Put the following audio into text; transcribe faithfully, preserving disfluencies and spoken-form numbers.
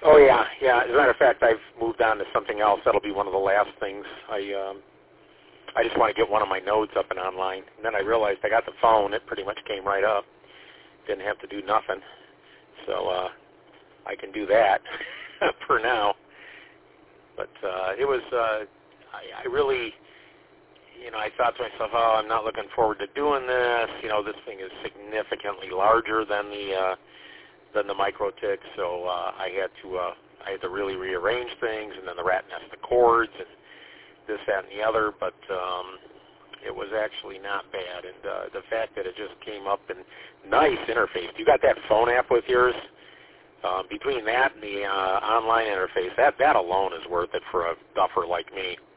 Oh yeah, yeah. As a matter of fact, I've moved on to something else. That'll be one of the last things. I um, I just want to get one of my nodes up and online. And then I realized I got the phone. It pretty much came right up. Didn't have to do nothing. So uh, I can do that for now. But uh, it was, uh, I, I really, you know, I thought to myself, oh, I'm not looking forward to doing this. You know, this thing is significantly larger than the uh, than the MikroTik, so uh, I had to uh, I had to really rearrange things, and then the rat nest of cords and this, that, and the other. But um, it was actually not bad, and uh, the fact that it just came up in nice interface. You got that phone app with yours? Um, between that and the uh, online interface, that that alone is worth it for a duffer like me.